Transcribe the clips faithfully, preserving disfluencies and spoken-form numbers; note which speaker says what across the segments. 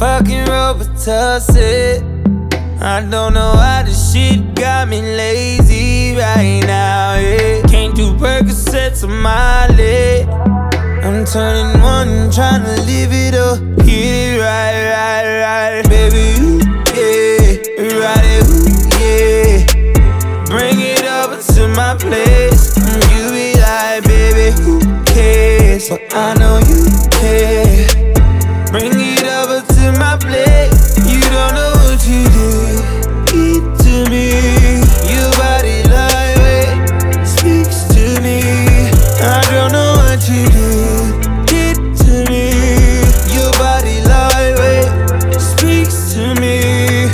Speaker 1: Fucking Robitussin. I don't know why this shit got me lazy right now, yeah. Can't do Percocets on my leg. I'm turning one, trying to live it up. Hit it right, right, right. Baby, ooh, yeah. Ride it, ooh, yeah. Bring it over to my place. And you be like, baby, who cares? But I know you care. Bring it over to my plate. You don't know what you did. Eat to me. Your body lightweight speaks to me. I don't know what you did. Get to me. Your body lightweight speaks to me.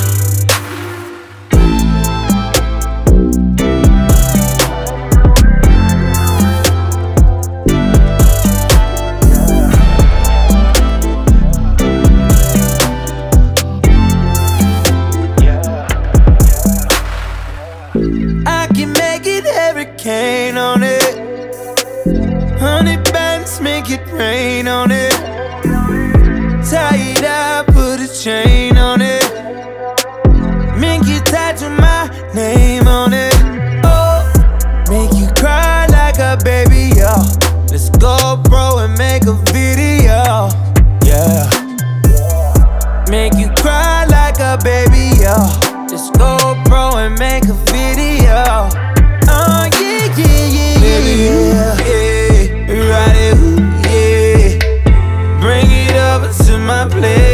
Speaker 1: I can make it hurricane on it. Hundred bands make it rain on it. Tie it up, put a chain on it. Make you tattoo my name on it. Oh, make you cry like a baby, yo. Let's go, bro, and make a video, yeah. Make you cry like a baby, yo. Let's go, bro, and make a video. Oh, yeah, yeah, yeah, baby, yeah, yeah. Ride it, ooh, yeah. Bring it over to my place.